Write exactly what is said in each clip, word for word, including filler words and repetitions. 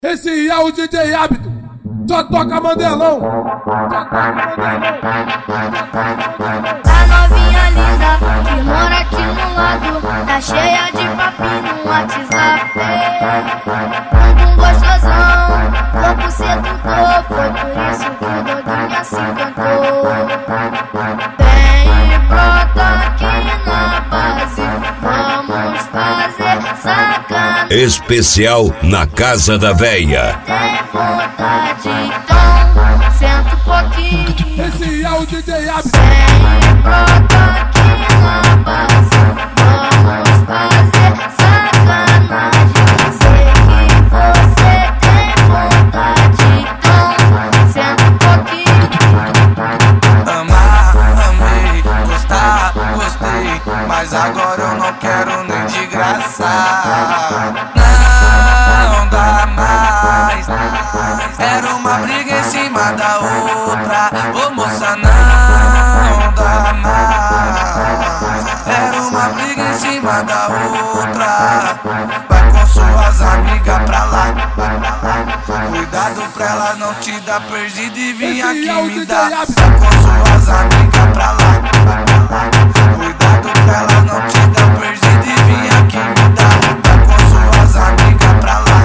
Esse é o D J Hábito, só toca Mandelão. Só toca Mandelão. A novinha linda que mora aqui no lado, tá cheia de papinho no WhatsApp. Bumbum gostosão, corpo sedutor, foi por isso que o doguinha se encantou. Vem e brota aqui na base, vamos fazer sacanagem. Especial na Casa da Véia. Tem vontade, então senta um pouquinho. Esse é o D J Hábito. Vem e brota aqui na base, vamos fazer sacanagem. Sei que você tem vontade, então senta um pouquinho. Amar, amei, gostar, gostei, mas agora eu não quero nem de graça. Não dá mais. Era uma briga em cima da outra. Ô moça, não dá mais. Era uma briga em cima da outra. Vai com suas amigas pra lá. Cuidado pra ela não te dar perdido e vir aqui me dar. Vai com suas amigas pra lá. Cuidado pra ela não te dar perdido e vir aqui me dar. Vai com suas amigas pra lá.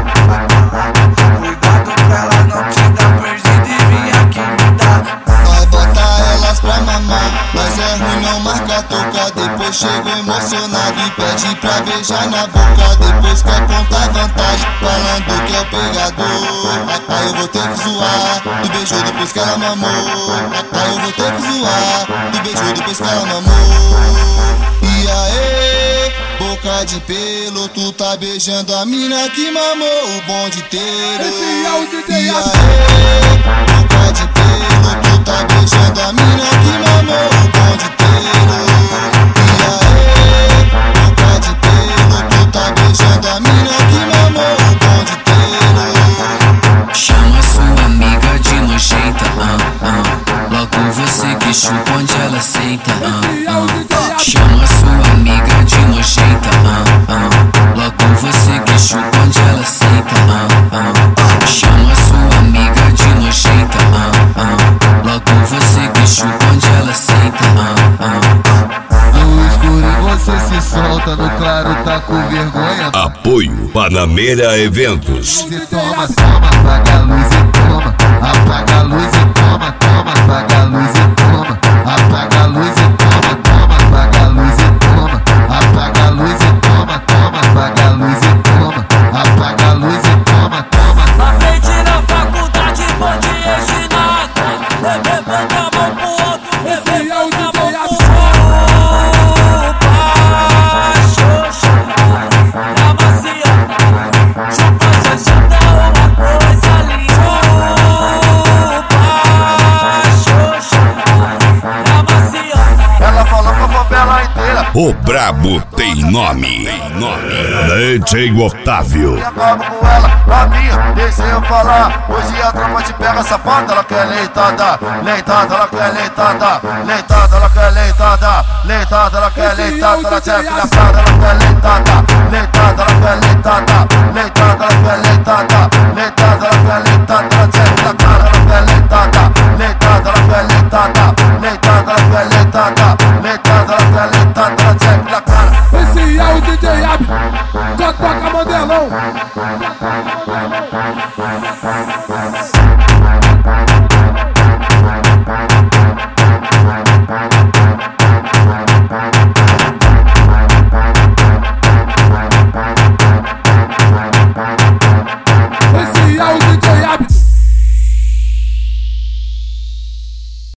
Cuidado pra ela não te dar perdido e vir aqui me dar. Vai botar elas pra mamar, mas é ruim não marcar toca. Depois chego emocionado e pede pra beijar na boca. Depois quer contar vantagem, falando que é o pegador. Aí eu vou ter que zoar do beijo depois que ela mamou. Aí eu vou ter que zoar do beijo depois que ela mamou. E aí, boca de pelo, tu tá beijando a mina que mamou o bonde inteiro. Esse é o D J E Hábito. aí, boca de pelo, tu tá beijando a mina que mamou o bonde inteiro. E aí, boca de pelo, tu tá beijando a mina que mamou o bonde inteiro. Chama sua amiga de nojenta, ah, ah. Logo você que chupa onde ela senta, ah, ah. Chama sua amiga de nojenta, ah, ah. Logo você que chupa onde ela senta, ah, ah. Chama sua amiga de nojenta, ah, ah. Logo você que chupa onde ela senta, ah, ah. No escuro você se solta, no claro tá com vergonha. Apoio Panameira Eventos. E toma, toma, apaga a luz e toma. Apaga a luz e toma, toma, apaga a luz e toma. Apaga a luz e toma, toma, apaga a luz e toma. Apaga a luz e toma, toma, apaga a luz e toma. Apaga a luz e toma, toma. Na frente da faculdade pode ensinar. Levanta a mão pro alto, Esse é o D J Hábito. O brabo tem nome. Tem nome. D J Otávio. E acabo com ela, novinha, deixa eu falar. Hoje a tropa te pega safada, ela quer leitada. Leitada, ela quer leitada. Leitada, ela quer leitada. Leitada, ela quer leitada. Ela quer filhafada, ela quer leitada. Leitada, ela quer leitada. Leitada, ela quer leitada. Leitada, ela quer leitada. Ela quer filhafada, ela quer leitada. Leitada, ela quer leitada. Leitada, ela quer leitada. Leitada, ela quer leitada. Ela quer filhafada. Esse é o D J Hábito, só toca Mandelão. Só toca Mandelão.